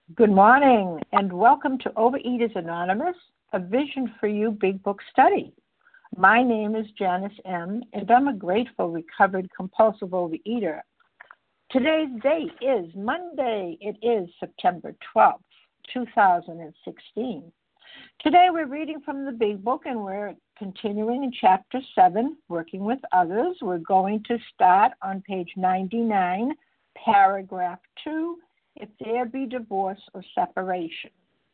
Good morning, and welcome to Overeaters Anonymous, a Vision for You Big Book study. My name is Janice M., and I'm a grateful, recovered, compulsive overeater. Today's date is Monday. It is September 12th, 2016. Today we're reading from the Big Book, and we're continuing in Chapter 7, Working with Others. We're going to start on page 99, paragraph 2, if there be divorce or separation.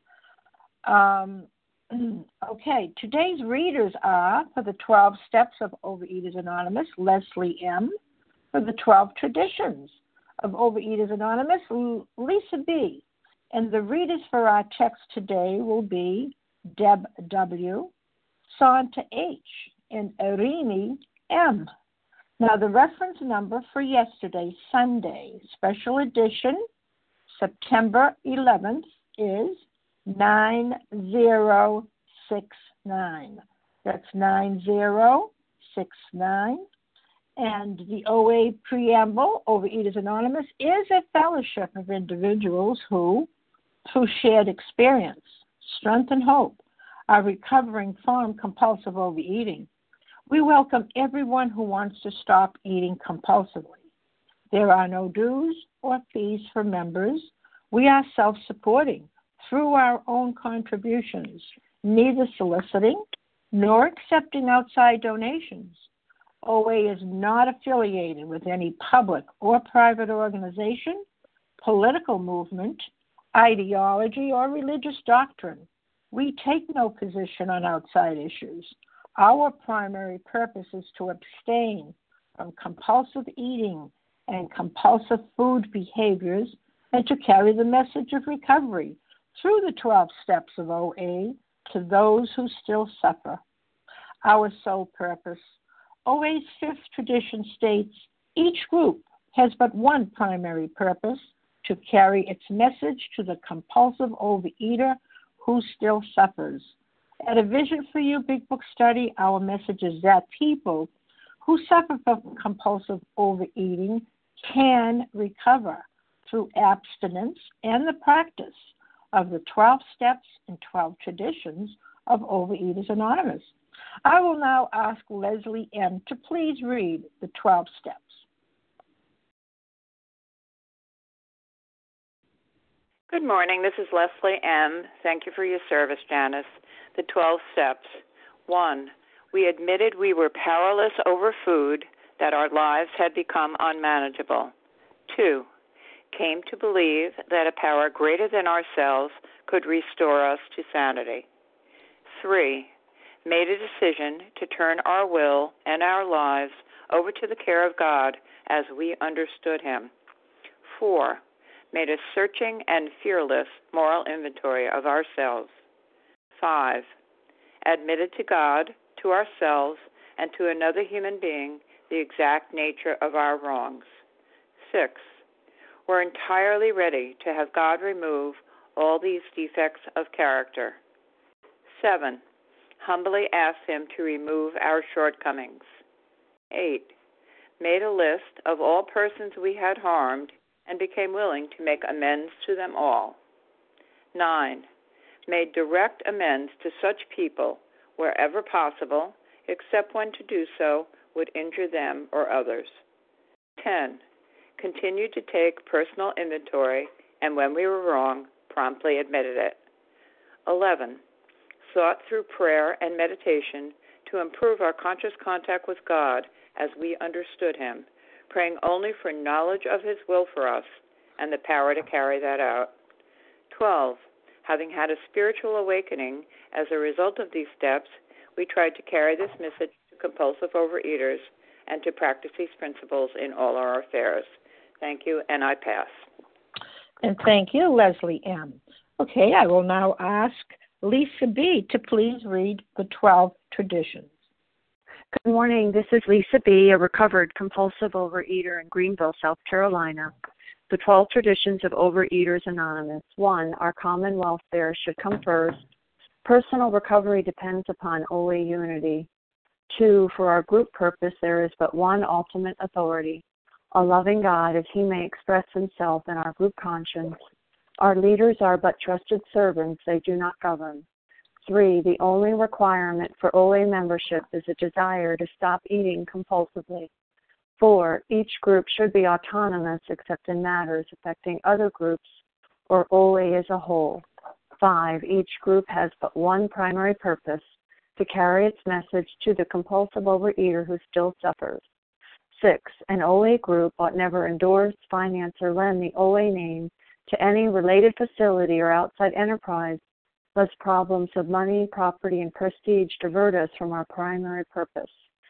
Okay, today's readers are, for the 12 Steps of Overeaters Anonymous, Leslie M. For the 12 Traditions of Overeaters Anonymous, Lisa B. And the readers for our text today will be Deb W., Santa H., and Irini M. Now, the reference number for yesterday, Sunday, special edition, September 11th, is 9069. That's 9069. And the OA preamble, Overeaters Anonymous, is a fellowship of individuals who, through shared experience, strength, and hope, are recovering from compulsive overeating. We welcome everyone who wants to stop eating compulsively. There are no dues or fees for members. We are self-supporting through our own contributions, neither soliciting nor accepting outside donations. OA is not affiliated with any public or private organization, political movement, ideology, or religious doctrine. We take no position on outside issues. Our primary purpose is to abstain from compulsive eating and compulsive food behaviors and to carry the message of recovery through the 12 steps of OA to those who still suffer. Our sole purpose. OA's fifth tradition states, each group has but one primary purpose, to carry its message to the compulsive overeater who still suffers. At a Vision for You Big Book study, our message is that people who suffer from compulsive overeating can recover through abstinence and the practice of the 12 steps and 12 traditions of Overeaters Anonymous. I will now ask Leslie M. to please read the 12 steps. Good morning. This is Leslie M. Thank you for your service, Janice. The 12 steps. 1. We admitted we were powerless over food, that our lives had become unmanageable. 2. Came to believe that a power greater than ourselves could restore us to sanity. 3. Made a decision to turn our will and our lives over to the care of God as we understood Him. 4. Made a searching and fearless moral inventory of ourselves. 5. Admitted to God, to ourselves, and to another human being the exact nature of our wrongs. 6. We're entirely ready to have God remove all these defects of character. 7. Humbly asked Him to remove our shortcomings. 8. Made a list of all persons we had harmed and became willing to make amends to them all. 9. Made direct amends to such people wherever possible, except when to do so would injure them or others. 10. Continued to take personal inventory, and when we were wrong, promptly admitted it. 11. Sought through prayer and meditation to improve our conscious contact with God as we understood Him, praying only for knowledge of His will for us and the power to carry that out. 12. Having had a spiritual awakening as a result of these steps, we tried to carry this message to compulsive overeaters and to practice these principles in all our affairs. Thank you, and I pass. And thank you, Leslie M. Okay, I will now ask Lisa B. to please read the 12 traditions. Good morning. This is Lisa B., a recovered compulsive overeater in Greenville, South Carolina. The 12 traditions of Overeaters Anonymous. 1. Our common welfare should come first. Personal recovery depends upon OA unity. 2. For our group purpose, there is but one ultimate authority, a loving God, as He may express Himself in our group conscience. Our leaders are but trusted servants, they do not govern. 3, the only requirement for OA membership is a desire to stop eating compulsively. 4, each group should be autonomous except in matters affecting other groups or OA as a whole. 5, each group has but one primary purpose, to carry its message to the compulsive overeater who still suffers. 6, an OA group ought never endorse, finance, or lend the OA name to any related facility or outside enterprise, lest problems of money, property, and prestige divert us from our primary purpose.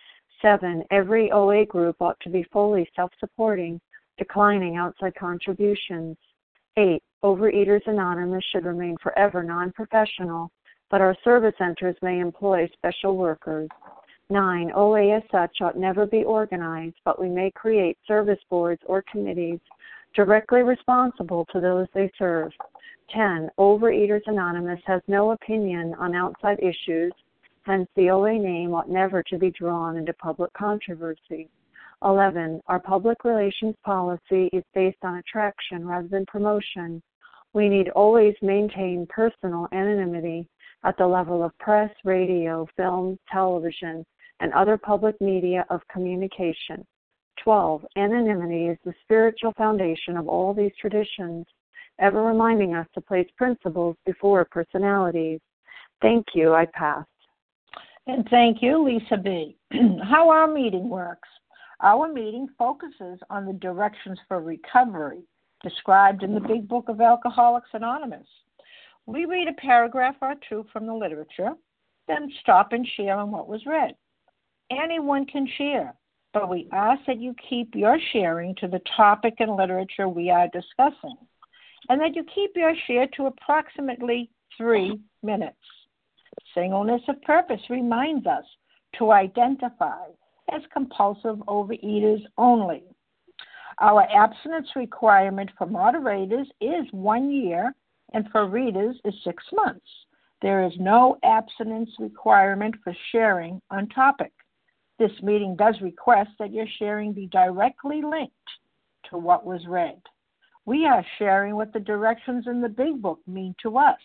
7, every OA group ought to be fully self-supporting, declining outside contributions. 8, Overeaters Anonymous should remain forever non-professional, but our service centers may employ special workers. 9, OA as such ought never be organized, but we may create service boards or committees directly responsible to those they serve. 10, Overeaters Anonymous has no opinion on outside issues, hence the OA name ought never to be drawn into public controversy. 11, our public relations policy is based on attraction rather than promotion. We need always maintain personal anonymity at the level of press, radio, film, television, and other public media of communication. 12, anonymity is the spiritual foundation of all these traditions, ever reminding us to place principles before personalities. Thank you. I pass. And thank you, Lisa B. How our meeting works. Our meeting focuses on the directions for recovery described in the Big Book of Alcoholics Anonymous. We read a paragraph or two from the literature, then stop and share on what was read. Anyone can share, but we ask that you keep your sharing to the topic and literature we are discussing, and that you keep your share to approximately 3 minutes. Singleness of purpose reminds us to identify as compulsive overeaters only. Our abstinence requirement for moderators is 1 year, and for readers is 6 months. There is no abstinence requirement for sharing on topic. This meeting does request that your sharing be directly linked to what was read. We are sharing what the directions in the Big Book mean to us.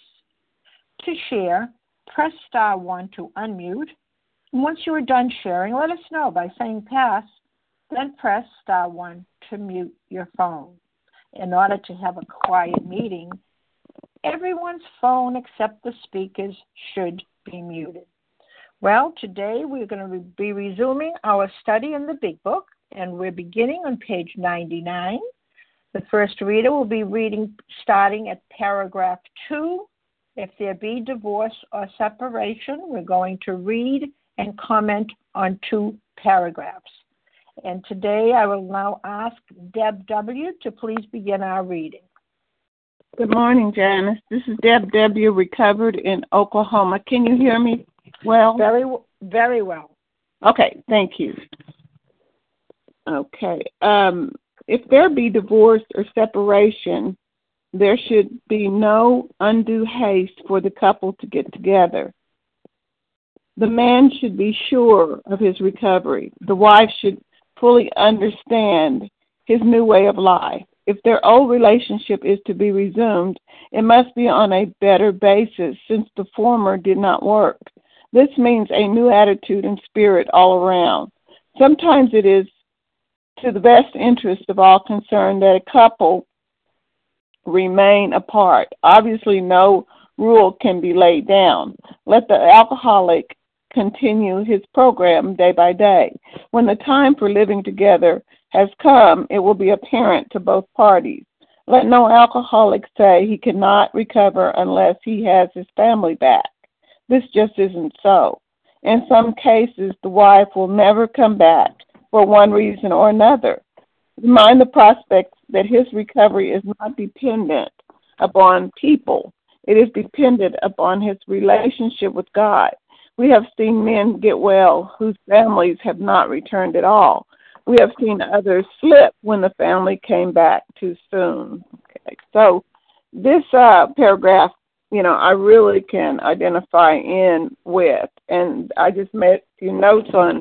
To share, press *1 to unmute. And once you are done sharing, let us know by saying pass, then press *1 to mute your phone. In order to have a quiet meeting, everyone's phone except the speaker's should be muted. Well, today we're going to be resuming our study in the Big Book, and we're beginning on page 99. The first reader will be reading starting at paragraph 2. If there be divorce or separation, we're going to read and comment on 2 paragraphs. And today I will now ask Deb W. to please begin our reading. Good morning, Janice. This is Deb W., recovered in Oklahoma. Can you hear me well? Very well. Okay, thank you. Okay. If there be divorce or separation, there should be no undue haste for the couple to get together. The man should be sure of his recovery. The wife should fully understand his new way of life. If their old relationship is to be resumed, it must be on a better basis since the former did not work. This means a new attitude and spirit all around. Sometimes it is to the best interest of all concerned that a couple remain apart. Obviously, no rule can be laid down. Let the alcoholic continue his program day by day. When the time for living together has come, it will be apparent to both parties. Let no alcoholic say he cannot recover unless he has his family back. This just isn't so. In some cases, the wife will never come back for one reason or another. Remind the prospect that his recovery is not dependent upon people. It is dependent upon his relationship with God. We have seen men get well whose families have not returned at all. We have seen others slip when the family came back too soon. Okay, so this paragraph, I really can identify in with, and I just made a few notes on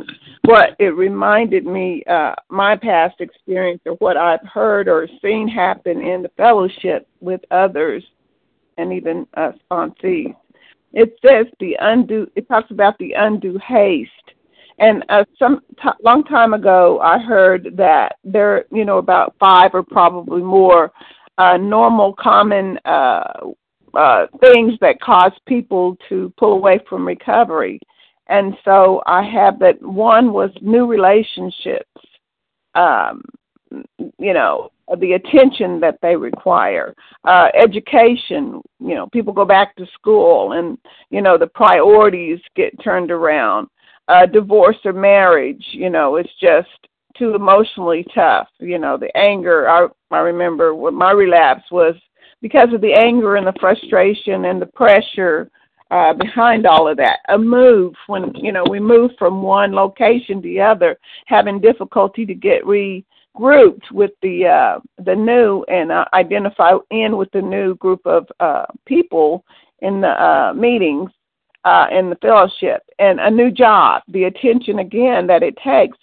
what it reminded me, my past experience or what I've heard or seen happen in the fellowship with others and even sponsees. It says it talks about the undue haste. And long time ago, I heard that there, about 5 or probably more normal, common things that cause people to pull away from recovery. And so I have that. One was new relationships, the attention that they require, education, people go back to school and, the priorities get turned around, divorce or marriage, it's just too emotionally tough. The anger, I remember what my relapse was because of the anger and the frustration and the pressure behind all of that. A move, when, we moved from one location to the other, having difficulty to get regrouped with the new and identify in with the new group of people in the meetings, in the fellowship, and a new job, the attention again that it takes,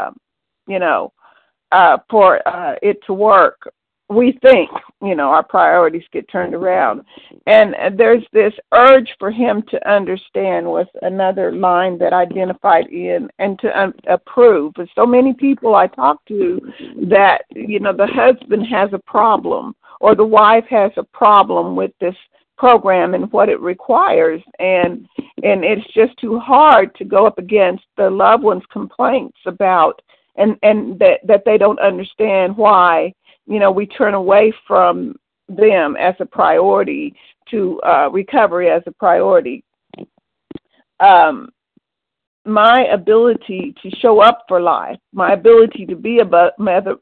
for it to work. We think, our priorities get turned around. And there's this urge for him to understand was another line that identified in and to approve. But so many people I talk to that, the husband has a problem or the wife has a problem with this program and what it requires. And it's just too hard to go up against the loved one's complaints about and that they don't understand why we turn away from them as a priority to recovery as a priority. My ability to show up for life, my ability to be a better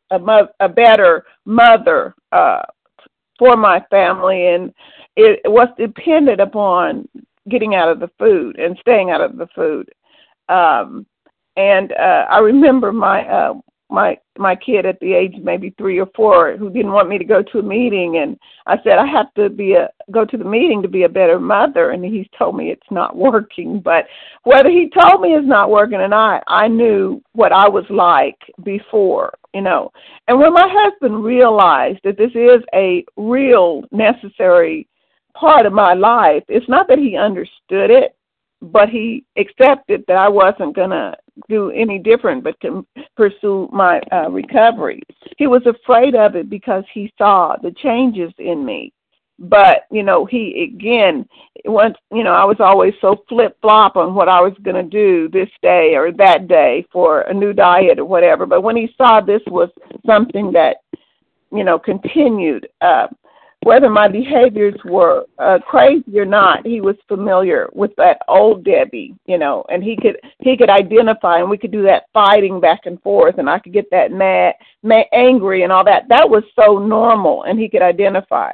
mother for my family, and it was dependent upon getting out of the food and staying out of the food. And I remember my kid at the age of maybe 3 or 4 who didn't want me to go to a meeting, and I said I have to go to the meeting to be a better mother, and he's told me it's not working. But whether he told me it's not working or not, I knew what I was like before, And when my husband realized that this is a real necessary part of my life, it's not that he understood it, but he accepted that I wasn't going to do any different but to pursue my recovery. He was afraid of it because he saw the changes in me. But, he, again, once, I was always so flip-flop on what I was going to do this day or that day for a new diet or whatever. But when he saw this was something that, continued, whether my behaviors were crazy or not, he was familiar with that old Debbie, and he could identify, and we could do that fighting back and forth, and I could get that mad, angry, and all that. That was so normal, and he could identify.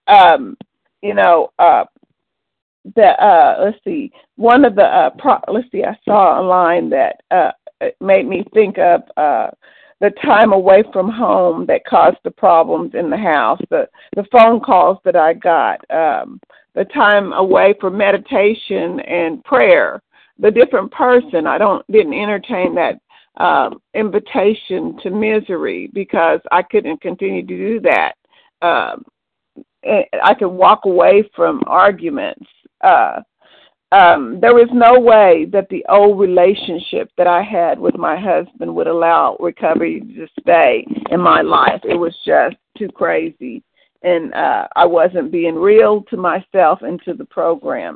Let's see. One of the I saw a line that made me think of the time away from home that caused the problems in the house, the phone calls that I got, the time away from meditation and prayer, the different person. I didn't entertain that invitation to misery because I couldn't continue to do that. I could walk away from arguments. There was no way that the old relationship that I had with my husband would allow recovery to stay in my life. It was just too crazy. And I wasn't being real to myself and to the program.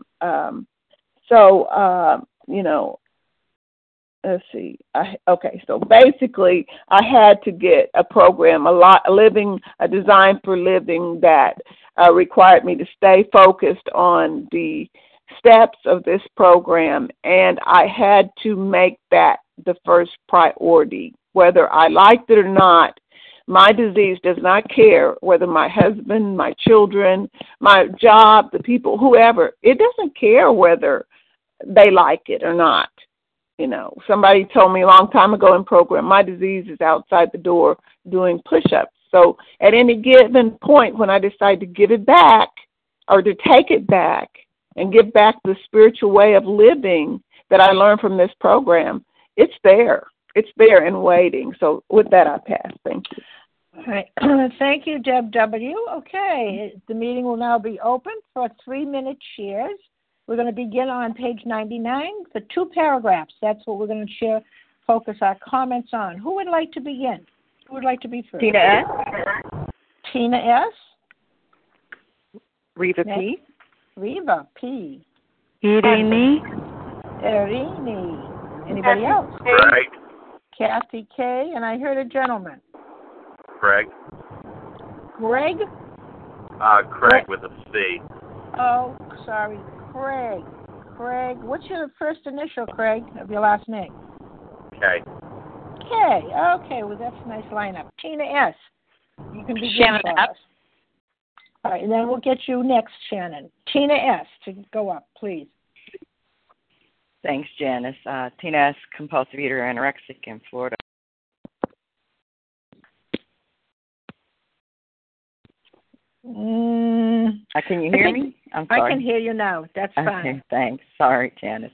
Let's see. So basically, I had to get a program, a design for living that required me to stay focused on the steps of this program, and I had to make that the first priority. Whether I liked it or not, my disease does not care whether my husband, my children, my job, the people, whoever, it doesn't care whether they like it or not. Somebody told me a long time ago in program, my disease is outside the door doing push-ups. So at any given point when I decide to give it back or to take it back and give back the spiritual way of living that I learned from this program, it's there. It's there and waiting. So with that, I pass. Thank you. All right. Thank you, Deb W. Okay, the meeting will now be open for 3-minute shares. We're going to begin on page 99 for 2 paragraphs. That's what we're going to focus our comments on. Who would like to begin? Who would like to be first? Tina S. Tina S. Reva P. Reva P. Irini. Irini. Anybody else? Craig. Kathy K. And I heard a gentleman. Craig. Greg? Craig with a C. Oh, sorry. Craig. Craig. What's your first initial, Craig, of your last name? K. K. Okay, well, that's a nice lineup. Tina S. You can begin Shannon for F. us. All right, and then we'll get you next, Shannon. Tina S. to go up, please. Thanks, Janice. Tina S., compulsive eater, anorexic in Florida. Can you hear me? I'm sorry. I can hear you now. That's fine. Okay, thanks. Sorry, Janice.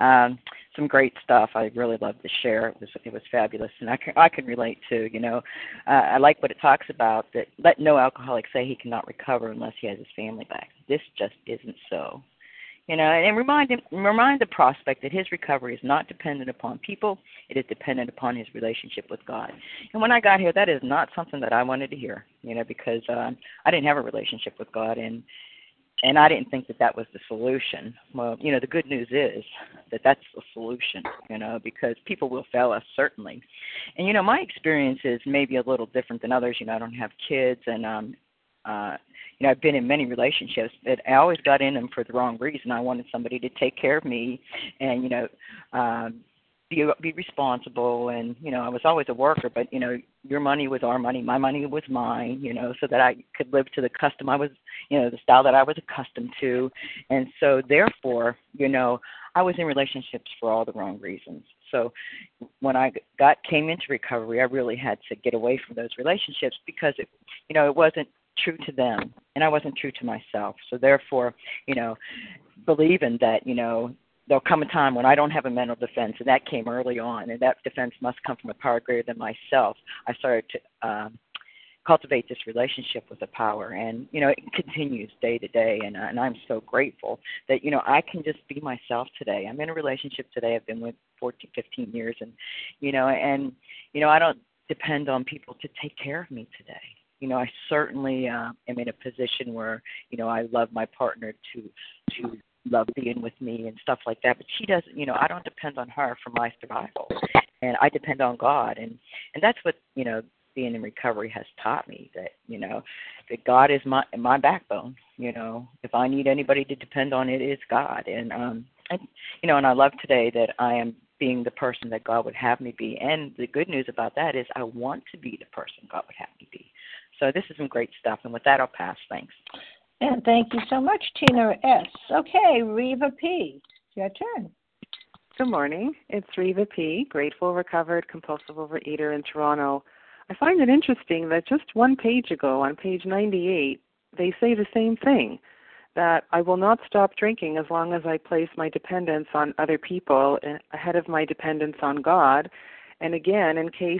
Some great stuff. I really loved the share. It was fabulous, and I can relate too. You know, I like what it talks about, that let no alcoholic say he cannot recover unless he has his family back. This just isn't so. You know, and remind the prospect that his recovery is not dependent upon people. It is dependent upon his relationship with God. And when I got here, that is not something that I wanted to hear, you know, because I didn't have a relationship with God, and I didn't think that was the solution. Well, you know, the good news is that that's the solution, you know, because people will fail us, certainly. And, you know, my experience is maybe a little different than others. You know, I don't have kids, and you know, I've been in many relationships, but I always got in them for the wrong reason. I wanted somebody to take care of me and, you know, be responsible. And, you know, I was always a worker, but, you know, your money was our money, my money was mine, you know, so that I could live to the custom I was, you know, the style that I was accustomed to. And so, therefore, you know, I was in relationships for all the wrong reasons. So when I came into recovery, I really had to get away from those relationships because, it wasn't true to them, and I wasn't true to myself. So therefore, you know, believing that, you know, there'll come a time when I don't have a mental defense, and that came early on, and that defense must come from a power greater than myself. I started to cultivate this relationship with the power, and, you know, it continues day to day, and I'm so grateful that, you know, I can just be myself today. I'm in a relationship today. I've been with 14, 15 years, and, you know, I don't depend on people to take care of me today. You know, I certainly am in a position where, you know, I love my partner to love being with me and stuff like that. But she doesn't, you know, I don't depend on her for my survival. And I depend on God. And that's what, you know, being in recovery has taught me, that, you know, that God is my backbone. You know, if I need anybody to depend on, it is God. And you know, and I love today that I am being the person that God would have me be. And the good news about that is I want to be the person God would have me be. So this is some great stuff, and with that, I'll pass. Thanks. And thank you so much, Tina S. Okay, Reva P. It's your turn. Good morning. It's Reva P., grateful, recovered, compulsive overeater in Toronto. I find it interesting that just one page ago, on page 98, they say the same thing, that I will not stop drinking as long as I place my dependence on other people ahead of my dependence on God. And again, in case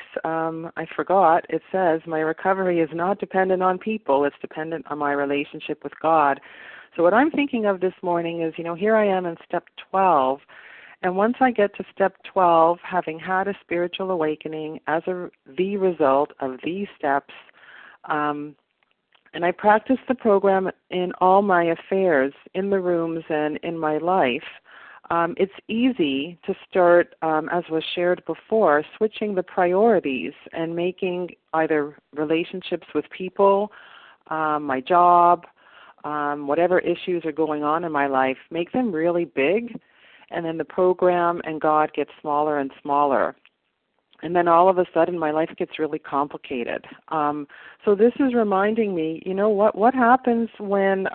I forgot, it says my recovery is not dependent on people. It's dependent on my relationship with God. So what I'm thinking of this morning is, you know, here I am in step 12. And once I get to step 12, having had a spiritual awakening as the result of these steps, and I practice the program in all my affairs, in the rooms and in my life, it's easy to start, as was shared before, switching the priorities and making either relationships with people, my job, whatever issues are going on in my life, make them really big, and then the program and God get smaller and smaller. And then all of a sudden my life gets really complicated. So this is reminding me, you know, what happens when,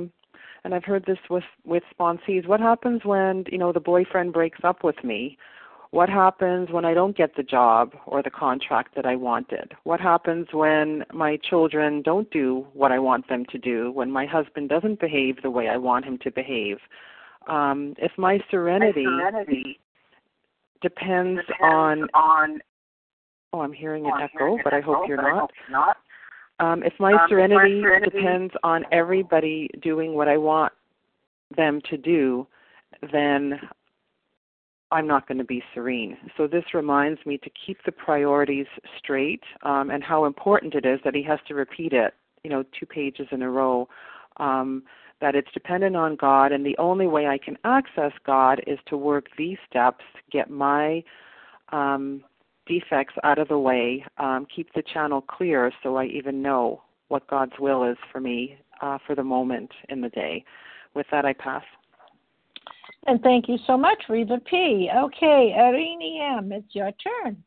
and I've heard this with sponsees, what happens when, you know, the boyfriend breaks up with me? What happens when I don't get the job or the contract that I wanted? What happens when my children don't do what I want them to do, when my husband doesn't behave the way I want him to behave? If my serenity depends on. Oh, I'm hearing an echo, but I hope you're not. If my serenity depends on everybody doing what I want them to do, then I'm not going to be serene. So this reminds me to keep the priorities straight, and how important it is that he has to repeat it, 2 pages in a row, that it's dependent on God, and the only way I can access God is to work these steps, get my defects out of the way, keep the channel clear so I even know what God's will is for me for the moment in the day. With that, I pass. And thank you so much, Reva P. Okay, Irene M., it's your turn.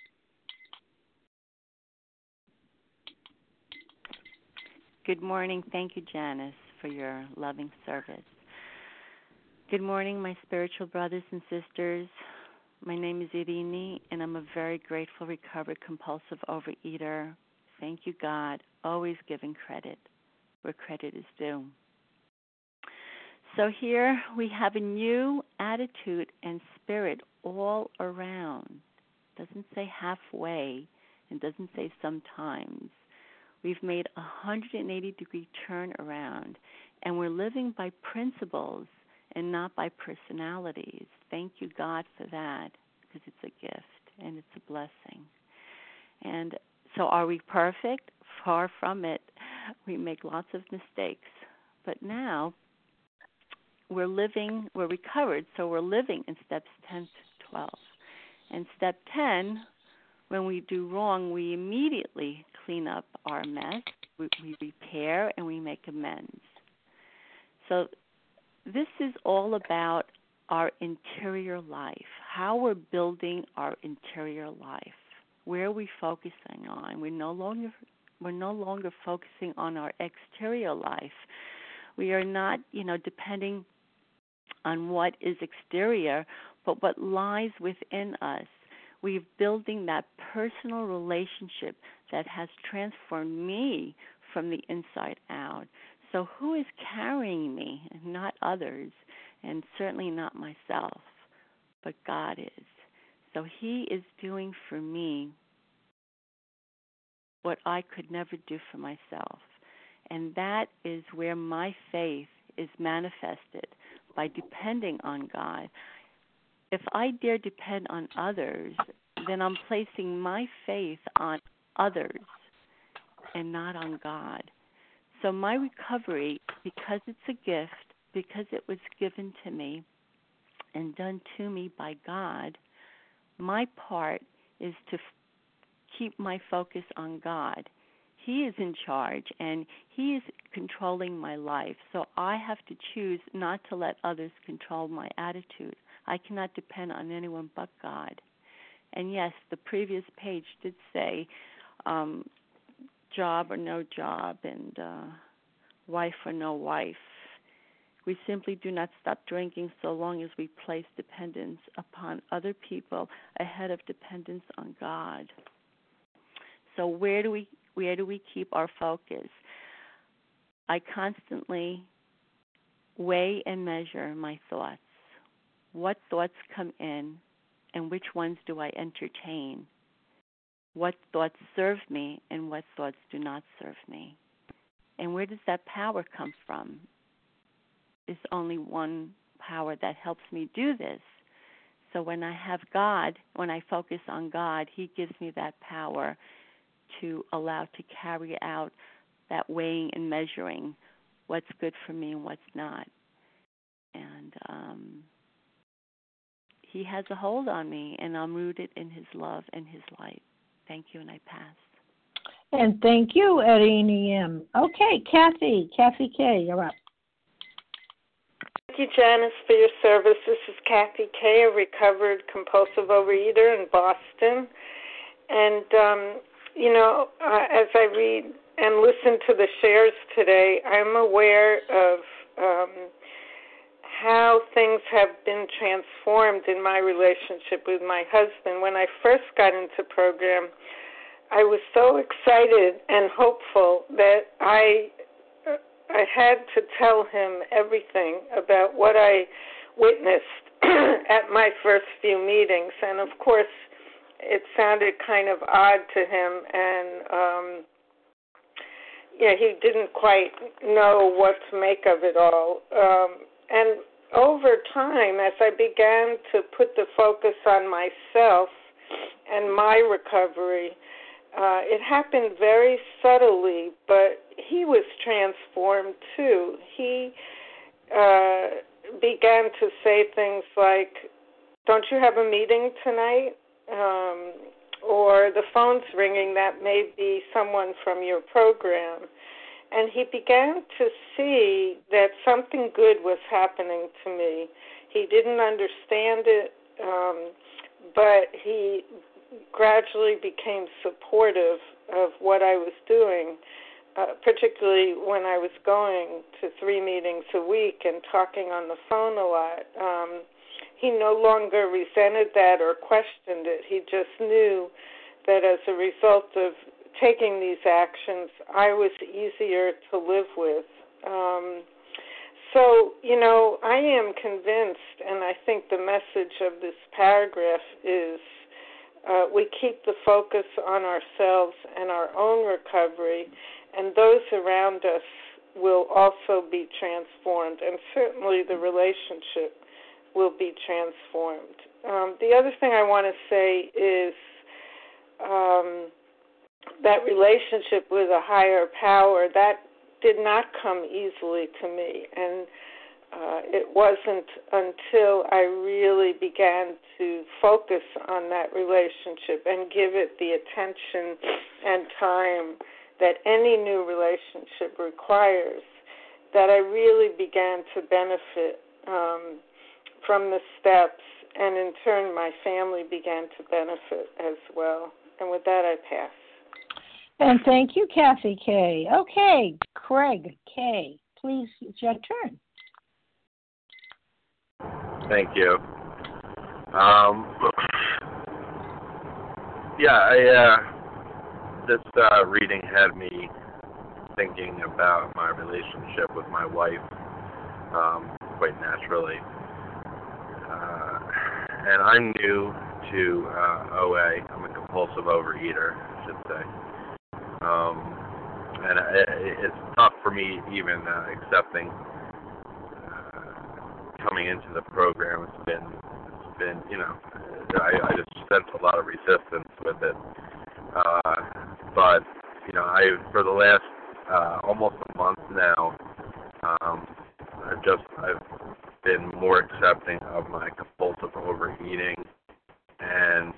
Good morning. Thank you, Janice, for your loving service. Good morning, my spiritual brothers and sisters. My name is Irene, and I'm a very grateful, recovered, compulsive overeater. Thank you, God. Always giving credit where credit is due. So here we have a new attitude and spirit all around. It doesn't say halfway. It doesn't say sometimes. We've made a 180-degree turnaround, and we're living by principles and not by personalities. Thank you, God, for that, because it's a gift and it's a blessing. And so are we perfect? Far from it. We make lots of mistakes. But now we're recovered, so we're living in steps 10 to 12. And step 10, when we do wrong, we immediately clean up our mess, we repair, and we make amends. So this is all about our interior life, how we're building our interior life. Where are we focusing on? We're no longer focusing on our exterior life. We are not, depending on what is exterior, but what lies within us. We're building that personal relationship that has transformed me from the inside out. So who is carrying me? Not others, and certainly not myself, but God is. So he is doing for me what I could never do for myself. And that is where my faith is manifested, by depending on God. If I dare depend on others, then I'm placing my faith on others and not on God. So my recovery, because it's a gift, because it was given to me and done to me by God, my part is to keep my focus on God. He is in charge, and he is controlling my life. So I have to choose not to let others control my attitude. I cannot depend on anyone but God. And yes, the previous page did say job or no job, and wife or no wife. We simply do not stop drinking so long as we place dependence upon other people ahead of dependence on God. So where do we keep our focus? I constantly weigh and measure my thoughts. What thoughts come in, and which ones do I entertain? What thoughts serve me, and what thoughts do not serve me? And where does that power come from? There's only one power that helps me do this. So when I have God, when I focus on God, he gives me that power to allow to carry out that weighing and measuring what's good for me and what's not. And he has a hold on me, and I'm rooted in his love and his light. Thank you, and I pass. And thank you, Irene M. Okay, Kathy K., you're up. Thank you, Janice, for your service. This is Kathy K., a recovered compulsive overeater in Boston. And, as I read and listen to the shares today, I'm aware of how things have been transformed in my relationship with my husband. When I first got into program, I was so excited and hopeful that I had to tell him everything about what I witnessed at my first few meetings. And, of course, it sounded kind of odd to him, and he didn't quite know what to make of it all. And over time, as I began to put the focus on myself and my recovery, it happened very subtly, but he was transformed too. He began to say things like, "Don't you have a meeting tonight?" Or the phone's ringing, that may be someone from your program. And he began to see that something good was happening to me. He didn't understand it, but he gradually became supportive of what I was doing, particularly when I was going to 3 meetings a week and talking on the phone a lot. He no longer resented that or questioned it. He just knew that as a result of taking these actions, I was easier to live with. So, I am convinced, and I think the message of this paragraph is we keep the focus on ourselves and our own recovery, and those around us will also be transformed, and certainly the relationship will be transformed. The other thing I want to say is that relationship with a higher power, that did not come easily to me. And it wasn't until I really began to focus on that relationship and give it the attention and time that any new relationship requires that I really began to benefit from the steps, and in turn my family began to benefit as well. And with that, I pass. And thank you, Kathy K. Okay, Craig K., please, it's your turn. Thank you. This reading had me thinking about my relationship with my wife quite naturally. And I'm new to OA. I'm a compulsive overeater, I should say. And it's tough for me even accepting coming into the program. It's been I just sense a lot of resistance with it. But for the last almost a month now, I've been more accepting of my compulsive overeating, and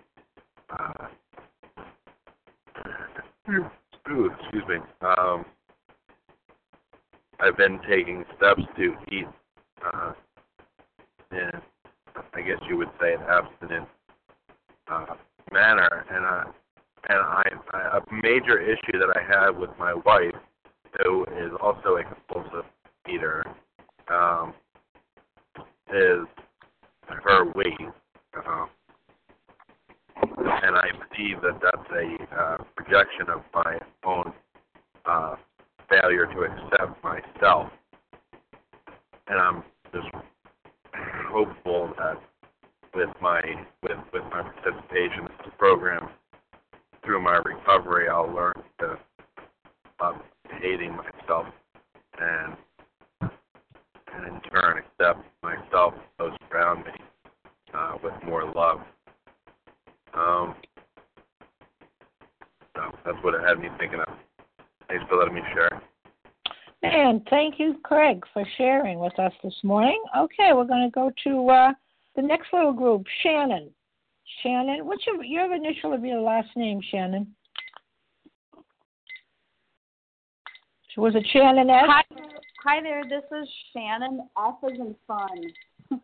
excuse me. I've been taking steps to eat in, I guess you would say, an abstinent manner, and a major issue that I have with my wife, who is also a compulsive eater, is her weight, and I believe that that's a projection of my own failure to accept myself, and I'm just hopeful that with my participation in this program, through my recovery, I'll learn to stop hating myself and in turn accept myself and those around me with more love. So that's what it had me thinking of. Thanks for letting me share. And thank you, Craig, for sharing with us this morning. Okay, we're going to go to the next little group, Shannon. Shannon, what's your initial of your last name, Shannon? Was it Shannon S? Hi there, this is Shannon. F as in fun.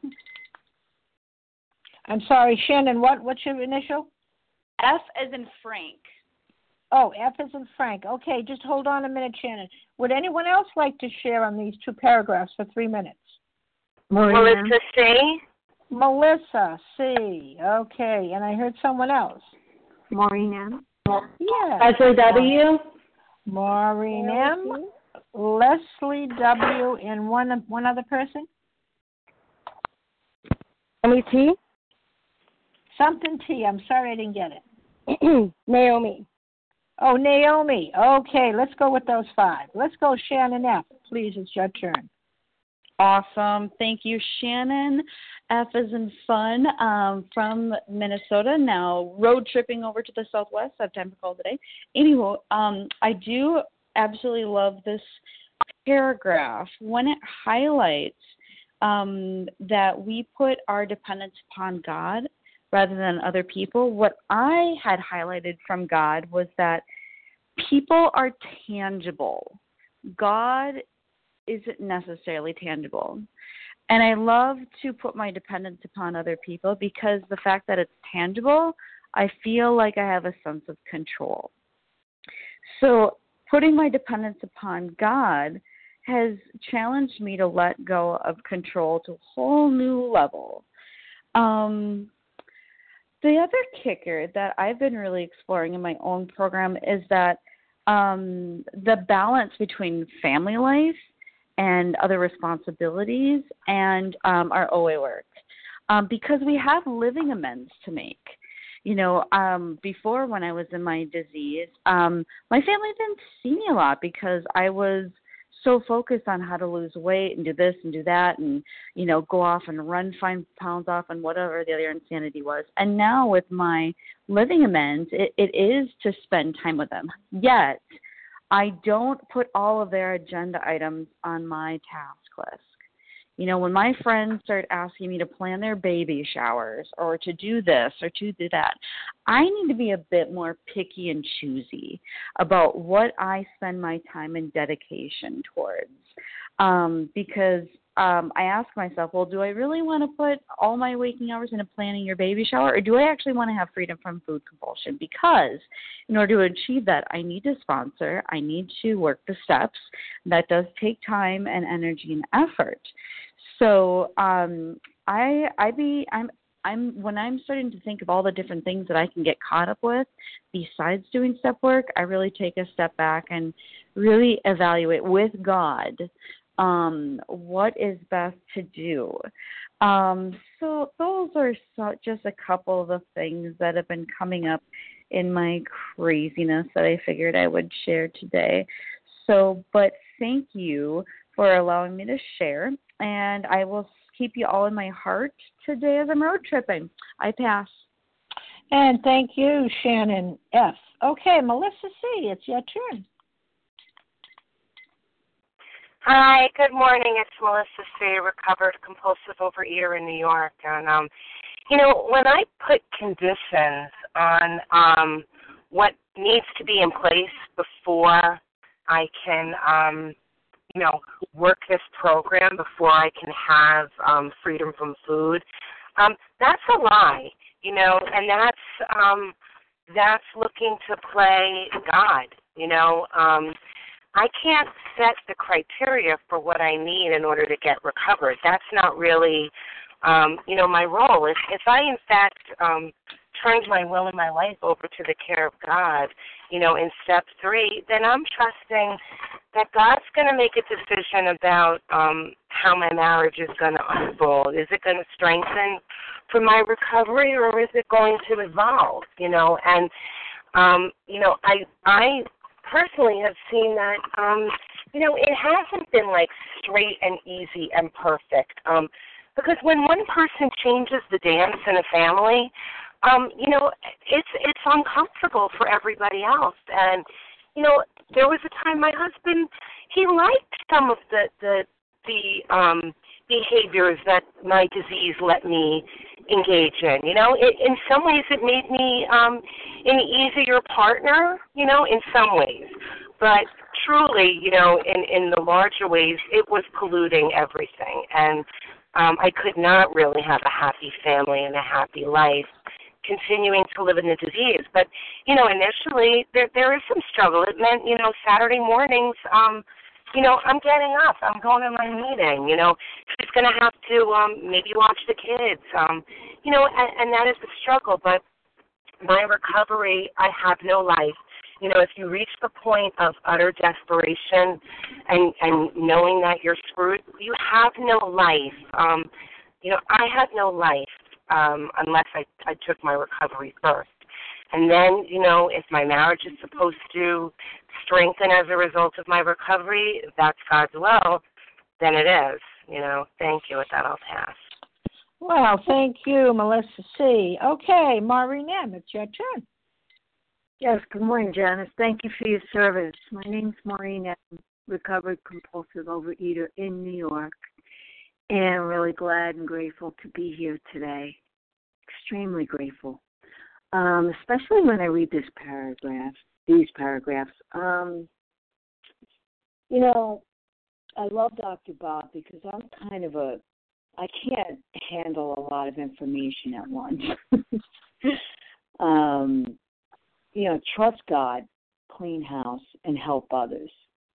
I'm sorry, Shannon, what's your initial? F as in Frank. Oh, F as in Frank. Okay, just hold on a minute, Shannon. Would anyone else like to share on these 2 paragraphs for 3 minutes? Melissa C. Melissa C. Okay, and I heard someone else. Maureen M. Yeah. Leslie W. Maureen M. Leslie W. and one other person? Naomi T? Something T. I'm sorry I didn't get it. Naomi. Oh, Naomi. Okay, let's go with those 5. Let's go, Shannon F. Please, it's your turn. Awesome. Thank you, Shannon. F is in fun from Minnesota. Now road tripping over to the Southwest. I have time to call today. Anyway, I do absolutely love this paragraph when it highlights that we put our dependence upon God rather than other people. What I had highlighted from God was that people are tangible. God isn't necessarily tangible. And I love to put my dependence upon other people because the fact that it's tangible, I feel like I have a sense of control. So putting my dependence upon God has challenged me to let go of control to a whole new level. The other kicker that I've been really exploring in my own program is that the balance between family life and other responsibilities and our OA work, because we have living amends to make. You know, before when I was in my disease, my family didn't see me a lot because I was so focused on how to lose weight and do this and do that and, you know, go off and run 5 pounds off and whatever the other insanity was. And now with my living amends, it is to spend time with them. Yet, I don't put all of their agenda items on my task list. You know, when my friends start asking me to plan their baby showers or to do this or to do that, I need to be a bit more picky and choosy about what I spend my time and dedication towards. Because I ask myself, well, do I really want to put all my waking hours into planning your baby shower, or do I actually want to have freedom from food compulsion? Because in order to achieve that, I need to sponsor, I need to work the steps. That does take time and energy and effort. So when I'm starting to think of all the different things that I can get caught up with besides doing step work, I really take a step back and really evaluate with God what is best to do. So those are just a couple of the things that have been coming up in my craziness that I figured I would share today. So, but thank you for allowing me to share, and I will keep you all in my heart today as I'm road tripping. I pass. And thank you, Shannon F. Okay, Melissa C., it's your turn. Hi, good morning. It's Melissa C., recovered compulsive overeater in New York. And, you know, when I put conditions on what needs to be in place before I can, you know, work this program, before I can have freedom from food, that's a lie, you know, and that's looking to play God, you know. I can't set the criteria for what I need in order to get recovered. That's not really, you know, my role. If I, in fact, turned my will and my life over to the care of God, you know, in step 3, then I'm trusting that God's going to make a decision about how my marriage is going to unfold. Is it going to strengthen for my recovery, or is it going to evolve, you know? And, you know, I personally have seen that, you know, it hasn't been like straight and easy and perfect. Because when one person changes the dance in a family, you know, it's uncomfortable for everybody else. And, you know, there was a time my husband, he liked some of the behaviors that my disease let me engage in. You know, in some ways it made me an easier partner, you know, in some ways. But truly, you know, in the larger ways, it was polluting everything. And I could not really have a happy family and a happy life continuing to live in the disease. But, you know, initially there is some struggle. It meant, you know, Saturday mornings, you know, I'm getting up. I'm going to my meeting. You know, she's going to have to maybe watch the kids. You know, and that is the struggle. But my recovery, I have no life. You know, if you reach the point of utter desperation and knowing that you're screwed, you have no life. I had no life unless I took my recovery first. And then, if my marriage is supposed to strengthen as a result of my recovery, if that's God's will, then it is. Thank you. With that, I'll pass. Well, thank you, Melissa C. Okay, Maureen M., it's your turn. Yes, good morning, Janice. Thank you for your service. My name's Maureen M., recovered compulsive overeater in New York, and I'm really glad and grateful to be here today. Extremely grateful, especially when I read these paragraphs. I love Dr. Bob because I'm I can't handle a lot of information at once. Trust God, clean house, and help others.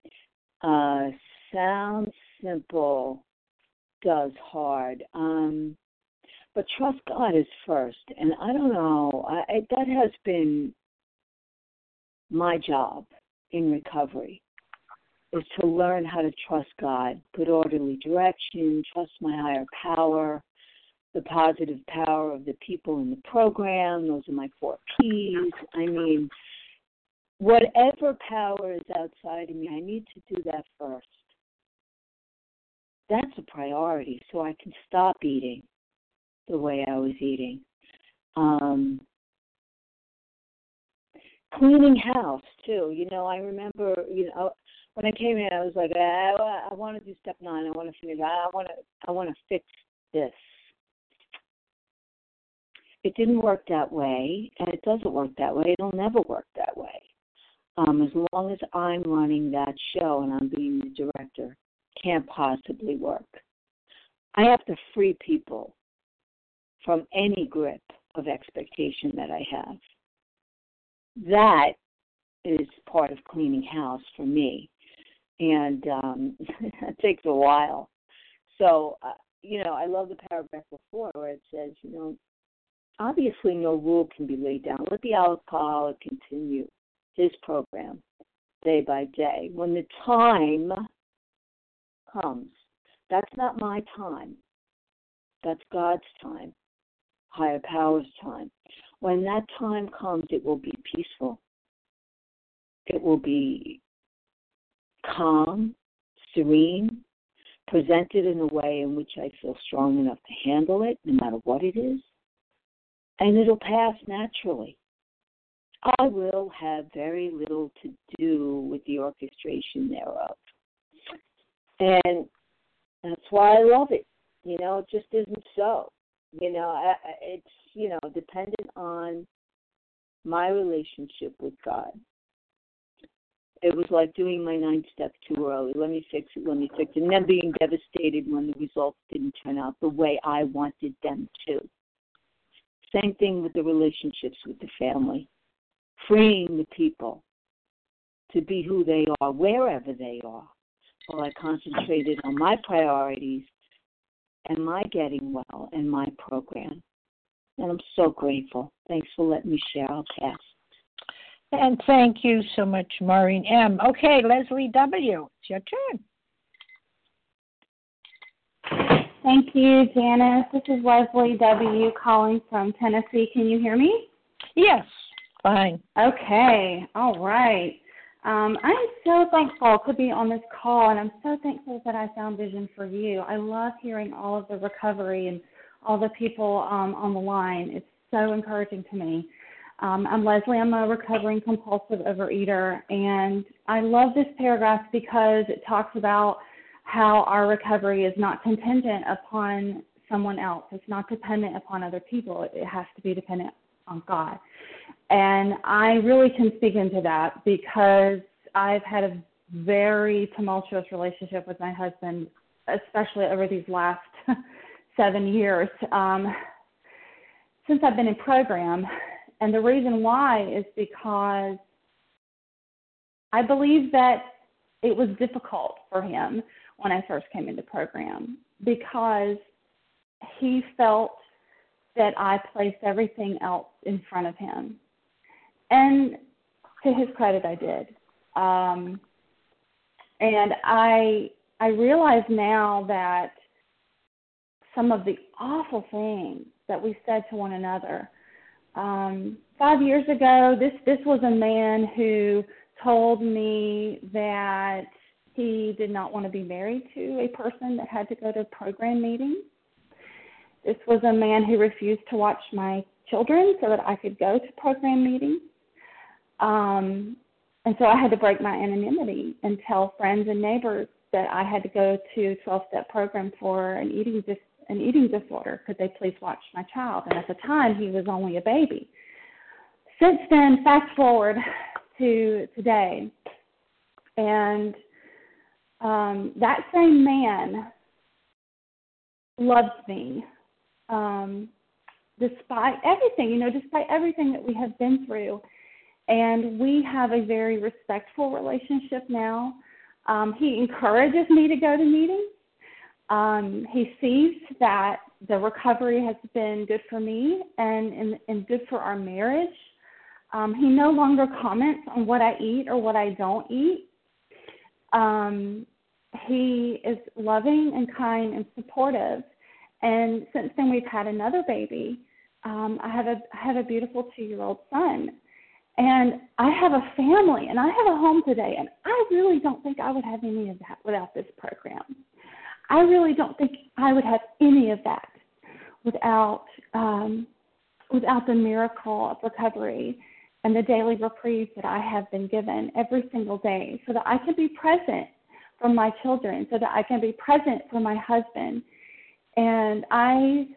Sounds simple, does hard. But trust God is first. And I don't know, that has been my job in recovery, is to learn how to trust God, put orderly direction, trust my higher power, the positive power of the people in the program. Those are my 4 Ps. I mean, whatever power is outside of me, I need to do that first. That's a priority, so I can stop eating the way I was eating. Cleaning house, too. I remember, when I came in, I was like, I want to do step 9. I want to finish. I want to fix this. It didn't work that way, and it doesn't work that way. It'll never work that way. As long as I'm running that show and I'm being the director, can't possibly work. I have to free people from any grip of expectation that I have. That is part of cleaning house for me, and it takes a while. So, I love the paragraph before where it says, obviously no rule can be laid down. Let the alcoholic continue his program day by day. When the time comes, that's not my time. That's God's time, higher power's time. When that time comes, it will be peaceful. It will be calm, serene, presented in a way in which I feel strong enough to handle it, no matter what it is. And it'll pass naturally. I will have very little to do with the orchestration thereof. And that's why I love it. It just isn't so. It's, dependent on my relationship with God. It was like doing my 9th step too early. Let me fix it. And then being devastated when the results didn't turn out the way I wanted them to. Same thing with the relationships with the family. Freeing the people to be who they are, wherever they are, while I concentrated on my priorities and my getting well and my program. And I'm so grateful. Thanks for letting me share. I'll pass. And thank you so much, Maureen M. Okay, Leslie W., it's your turn. Thank you, Janice. This is Leslie W. calling from Tennessee. Can you hear me? Yes, fine. Okay, all right. I'm so thankful to be on this call, and I'm so thankful that I found Vision for You. I love hearing all of the recovery and all the people on the line. It's so encouraging to me. I'm Leslie. I'm a recovering compulsive overeater, and I love this paragraph because it talks about how our recovery is not contingent upon someone else. It's not dependent upon other people. It has to be dependent on God. And I really can speak into that because I've had a very tumultuous relationship with my husband, especially over these last 7 years since I've been in program. And the reason why is because I believe that it was difficult for him when I first came into program because he felt that I placed everything else in front of him. And to his credit, I did. And I realize now that some of the awful things that we said to one another. 5 years ago, this was a man who told me that he did not want to be married to a person that had to go to program meetings. This was a man who refused to watch my children so that I could go to program meetings. And so I had to break my anonymity and tell friends and neighbors that I had to go to a 12-step program for an eating disorder. Could they please watch my child? And at the time, he was only a baby. Since then, fast forward to today, and that same man loves me despite everything, despite everything that we have been through. And we have a very respectful relationship now. He encourages me to go to meetings. He sees that the recovery has been good for me and good for our marriage. He no longer comments on what I eat or what I don't eat. He is loving and kind and supportive. And since then, we've had another baby. I have a beautiful 2-year-old son. And I have a family, and I have a home today, and I really don't think I would have any of that without this program. I really don't think I would have any of that without the miracle of recovery and the daily reprieve that I have been given every single day, so that I can be present for my children, so that I can be present for my husband. And I'm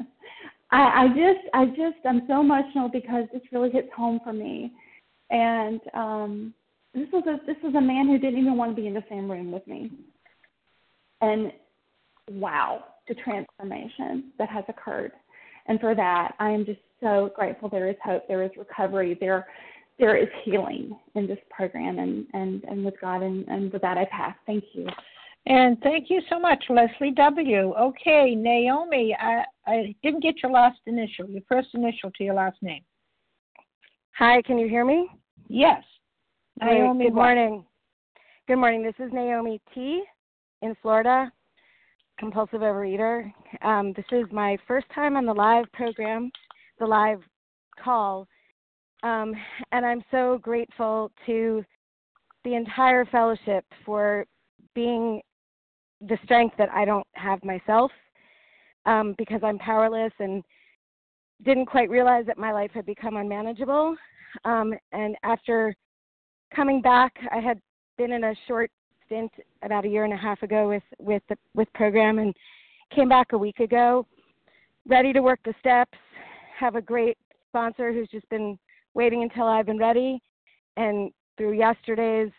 so emotional because this really hits home for me. And this was a man who didn't even want to be in the same room with me. And wow, the transformation that has occurred. And for that, I am just so grateful. There is hope. There is recovery. There is healing in this program and with God. And with that, I pass. Thank you. And thank you so much, Leslie W. Okay, Naomi, I didn't get your last initial, your first initial to your last name. Hi, can you hear me? Yes. Naomi, good morning. Good morning. This is Naomi T. in Florida, compulsive overeater. This is my first time on the live program, the live call, and I'm so grateful to the entire fellowship for being the strength that I don't have myself, because I'm powerless and didn't quite realize that my life had become unmanageable. And after coming back, I had been in a short stint about 1.5 years ago with program, and came back a week ago, ready to work the steps, have a great sponsor who's just been waiting until I've been ready. And through yesterday's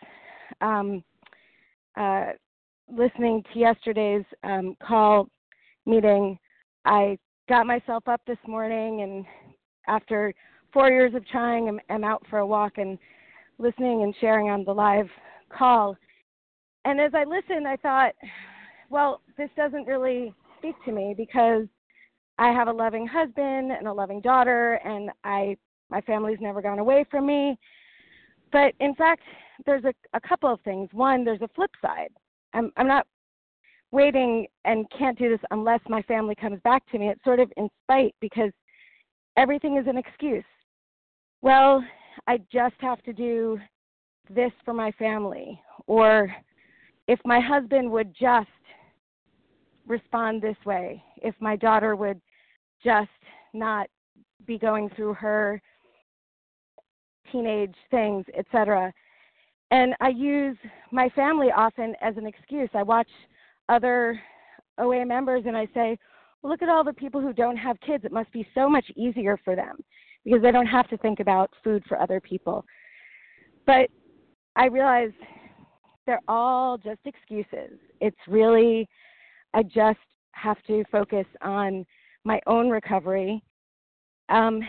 listening to yesterday's call meeting, I got myself up this morning, and after 4 years of trying, I'm out for a walk and listening and sharing on the live call. And as I listened, I thought, well, this doesn't really speak to me because I have a loving husband and a loving daughter, and my family's never gone away from me. But in fact, there's a couple of things. One, there's a flip side. I'm not waiting and can't do this unless my family comes back to me. It's sort of in spite because everything is an excuse. Well, I just have to do this for my family. Or if my husband would just respond this way, if my daughter would just not be going through her teenage things, etc. And I use my family often as an excuse. I watch other OA members and I say, well, look at all the people who don't have kids. It must be so much easier for them because they don't have to think about food for other people. But I realize they're all just excuses. It's really, I just have to focus on my own recovery. And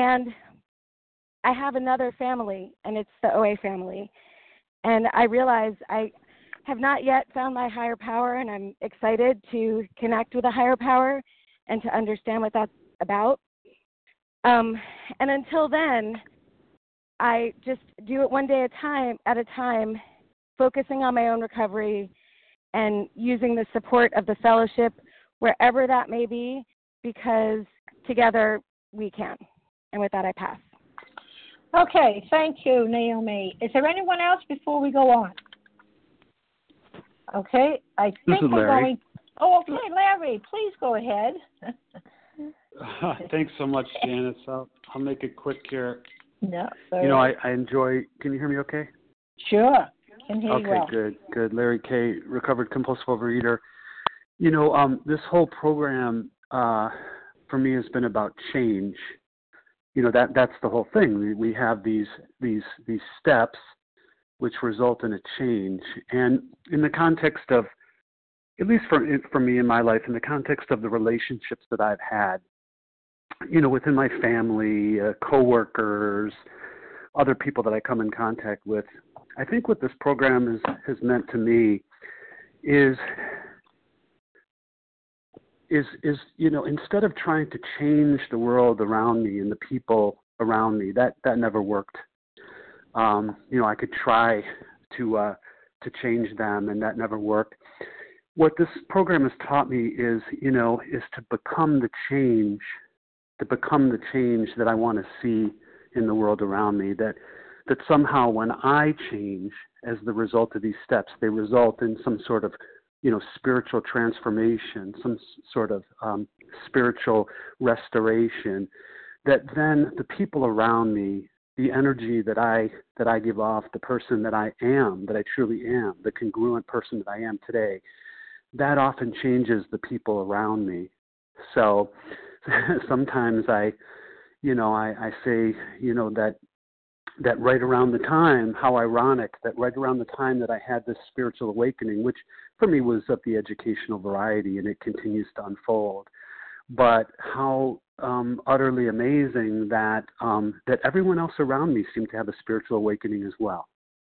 I have another family, and it's the OA family. And I realize I have not yet found my higher power, and I'm excited to connect with a higher power and to understand what that's about. And until then, I just do it one day at a time, focusing on my own recovery and using the support of the fellowship, wherever that may be, because together we can. And with that, I pass. Okay, thank you, Naomi. Is there anyone else before we go on? Okay, I think we're going. Oh, okay, Larry, please go ahead. Thanks so much, Janice. I'll make it quick here. No, I enjoy. Can you hear me? Okay. Sure, can hear you well. Okay, good. Larry K., recovered compulsive overeater. This whole program for me has been about change. That's the whole thing. We have these steps which result in a change, and in the context of, at least for me in my life, in the context of the relationships that I've had, within my family, coworkers, other people that I come in contact with, I think what this program has meant to me is instead of trying to change the world around me and the people around me, that never worked. I could try to change them, and that never worked. What this program has taught me is to become the change that I want to see in the world around me. That somehow when I change as the result of these steps, they result in some sort of spiritual transformation, some sort of spiritual restoration, that then the people around me, the energy that I give off, the person that I am, that I truly am, the congruent person that I am today, that often changes the people around me. So sometimes I say, that right around the time, how ironic, that right around the time that I had this spiritual awakening, which for me was of the educational variety, and it continues to unfold, but how utterly amazing that everyone else around me seemed to have a spiritual awakening as well.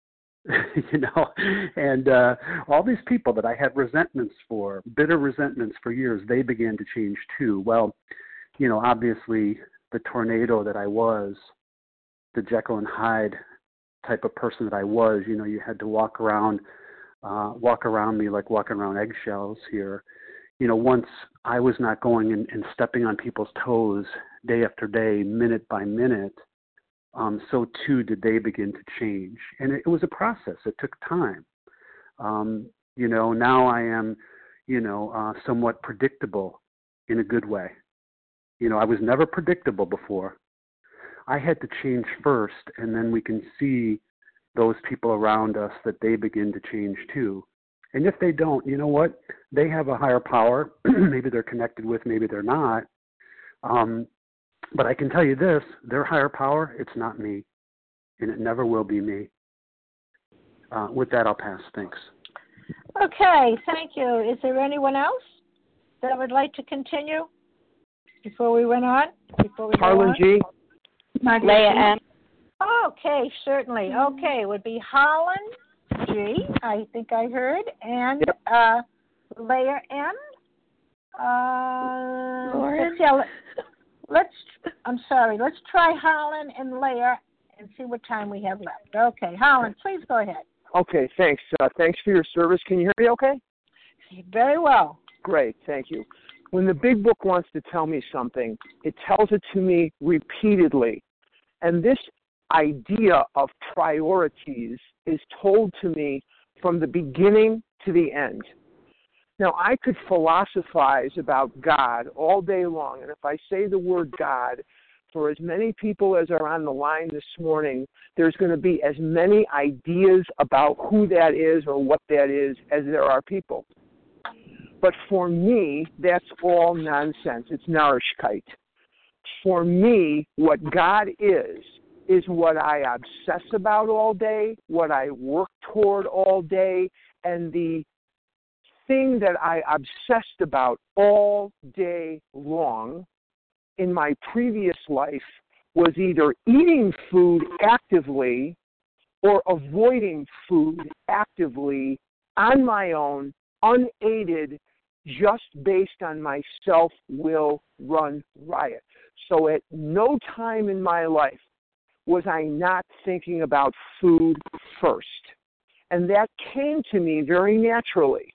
And all these people that I had bitter resentments for years, they began to change too. Well, obviously the tornado that I was, the Jekyll and Hyde type of person that I was, you had to walk around me like walking around eggshells here. Once I was not going and stepping on people's toes day after day, minute by minute, so too did they begin to change. And it was a process. It took time. Now I am, somewhat predictable in a good way. I was never predictable before. I had to change first, and then we can see those people around us that they begin to change too. And if they don't, you know what? They have a higher power. Maybe they're connected with, maybe they're not. But I can tell you this, their higher power, it's not me. And it never will be me. With that, I'll pass. Thanks. Okay, thank you. Is there anyone else that would like to continue before we went on? Harlan G. Leah M. Okay, certainly. Okay, it would be Harlan G, I think I heard, and Leah M. Let's try Harlan and Leah and see what time we have left. Okay, Harlan, please go ahead. Okay, thanks. Thanks for your service. Can you hear me okay? Very well. Great, thank you. When the big book wants to tell me something, it tells it to me repeatedly. And this idea of priorities is told to me from the beginning to the end. Now, I could philosophize about God all day long, and if I say the word God, for as many people as are on the line this morning, there's going to be as many ideas about who that is or what that is as there are people. But for me, that's all nonsense. It's Narishkeit. For me, what God is what I obsess about all day, what I work toward all day, and the thing that I obsessed about all day long in my previous life was either eating food actively or avoiding food actively on my own, unaided, just based on my self-will run riot. So at no time in my life was I not thinking about food first. And that came to me very naturally.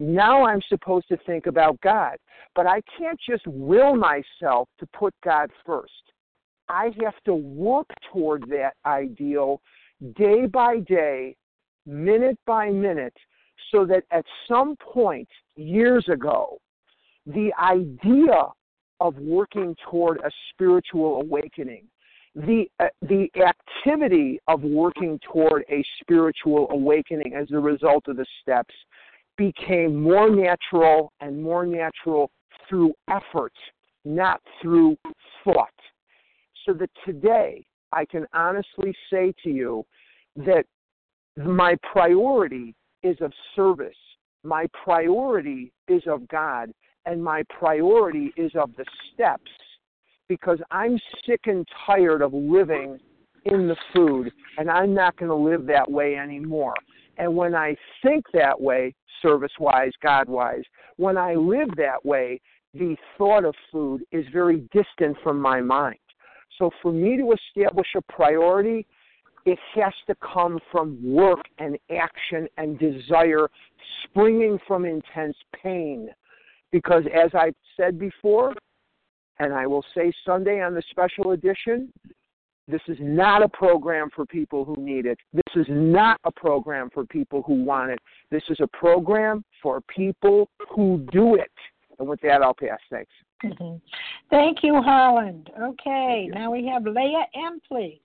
Now I'm supposed to think about God. But I can't just will myself to put God first. I have to work toward that ideal day by day, minute by minute, so that at some point years ago, the idea of working toward a spiritual awakening, the activity of working toward a spiritual awakening as a result of the steps became more natural and more natural through effort, not through thought. So that today I can honestly say to you that my priority is of service, my priority is of God, and my priority is of the steps, because I'm sick and tired of living in the food, and I'm not going to live that way anymore. And when I think that way, service-wise, God-wise, when I live that way, the thought of food is very distant from my mind. So for me to establish a priority, it has to come from work and action and desire springing from intense pain. Because as I've said before, and I will say Sunday on the special edition, this is not a program for people who need it. This is not a program for people who want it. This is a program for people who do it. And with that, I'll pass. Thanks. Mm-hmm. Thank you, Holland. Okay, now we have Leah M., please.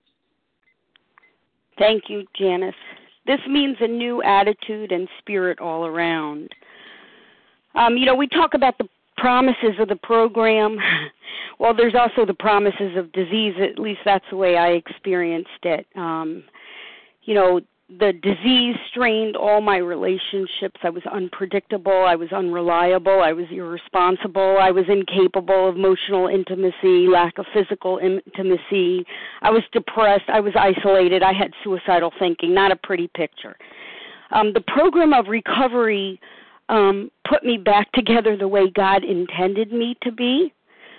Thank you, Janice. This means a new attitude and spirit all around. We talk about the promises of the program. Well, there's also the promises of disease. At least that's the way I experienced it. The disease strained all my relationships. I was unpredictable. I was unreliable. I was irresponsible. I was incapable of emotional intimacy, lack of physical intimacy. I was depressed. I was isolated. I had suicidal thinking. Not a pretty picture. The program of recovery put me back together the way God intended me to be.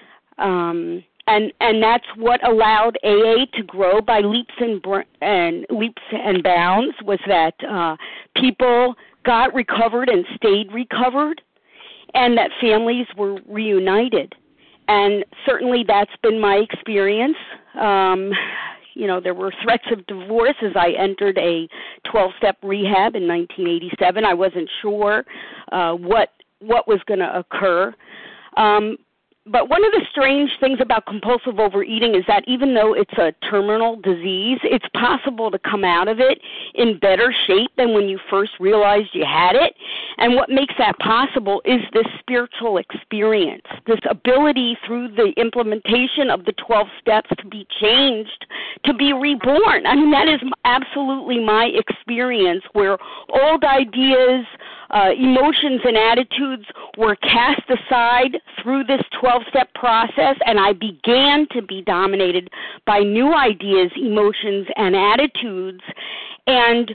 And that's what allowed AA to grow by leaps and bounds, was that people got recovered and stayed recovered, and that families were reunited. And certainly that's been my experience. There were threats of divorce as I entered a 12-step rehab in 1987. I wasn't sure what was going to occur. But one of the strange things about compulsive overeating is that even though it's a terminal disease, it's possible to come out of it in better shape than when you first realized you had it. And what makes that possible is this spiritual experience, this ability through the implementation of the 12 steps to be changed, to be reborn. I mean, that is absolutely my experience, where old ideas, emotions and attitudes were cast aside through this 12-step process, and I began to be dominated by new ideas, emotions, and attitudes. And,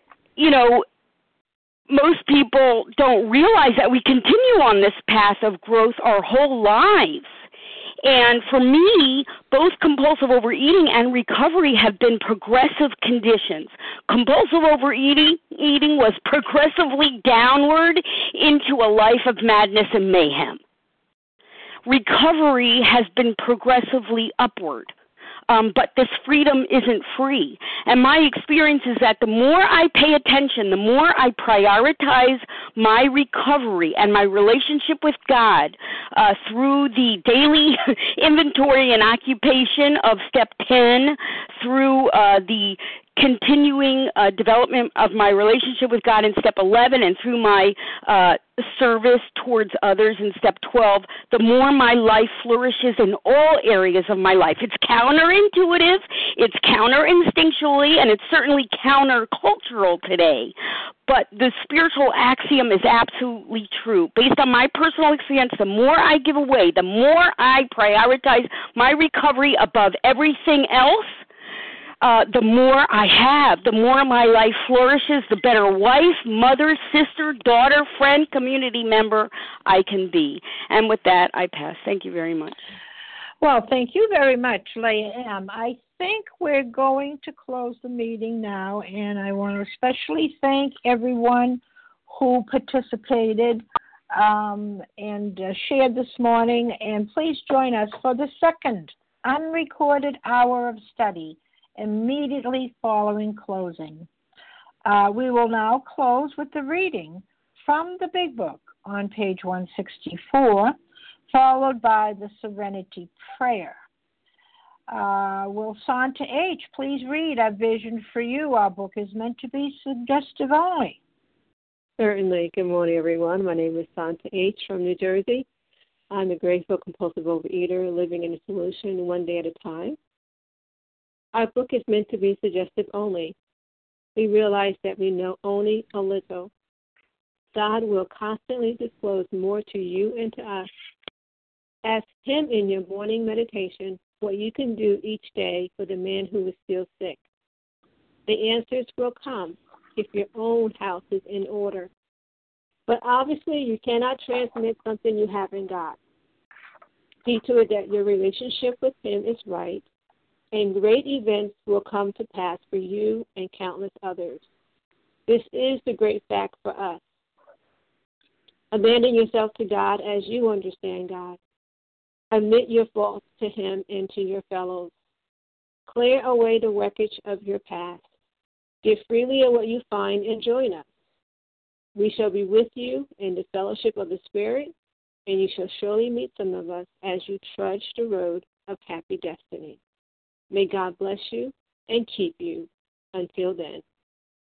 most people don't realize that we continue on this path of growth our whole lives. And for me, both compulsive overeating and recovery have been progressive conditions. Compulsive overeating was progressively downward into a life of madness and mayhem. Recovery has been progressively upward. But this freedom isn't free. And my experience is that the more I pay attention, the more I prioritize my recovery and my relationship with God through the daily inventory and occupation of step 10, through the continuing development of my relationship with God in step 11, and through my service towards others in step 12, the more my life flourishes in all areas of my life. It's counterintuitive, it's counterinstinctually, and it's certainly countercultural today. But the spiritual axiom is absolutely true. Based on my personal experience, the more I give away, the more I prioritize my recovery above everything else, the more I have, the more my life flourishes, the better wife, mother, sister, daughter, friend, community member I can be. And with that, I pass. Thank you very much. Well, thank you very much, Leah M. I think we're going to close the meeting now, and I want to especially thank everyone who participated and shared this morning. And please join us for the second unrecorded hour of study immediately following closing. We will now close with the reading from the Big Book on page 164, followed by the Serenity Prayer. Will Santa H. please read A Vision for You? Our book is meant to be suggestive only. Certainly. Good morning, everyone. My name is Santa H. from New Jersey. I'm a grateful compulsive overeater living in a solution one day at a time. Our book is meant to be suggestive only. We realize that we know only a little. God will constantly disclose more to you and to us. Ask Him in your morning meditation what you can do each day for the man who is still sick. The answers will come if your own house is in order. But obviously, you cannot transmit something you haven't got. See to it that your relationship with Him is right, and great events will come to pass for you and countless others. This is the great fact for us. Abandon yourself to God as you understand God. Admit your faults to Him and to your fellows. Clear away the wreckage of your past. Give freely of what you find and join us. We shall be with you in the fellowship of the Spirit, and you shall surely meet some of us as you trudge the road of happy destiny. May God bless you and keep you. Until then.